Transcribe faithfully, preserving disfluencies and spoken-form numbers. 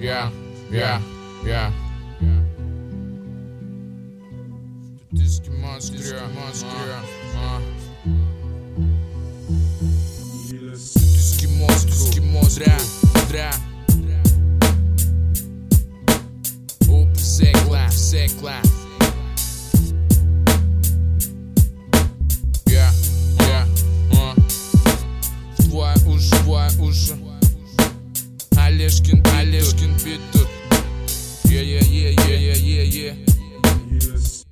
yeah, yeah, yeah. Статистический Москве, Москве, а. Статистический Москве, Москве, дря. Оп, секла, секла. Yeah, yeah, а. Твои уши, твои уши. Олежкин, Олежкин бит тут. Yeah, yeah, yeah, yeah, yeah, yeah, yeah.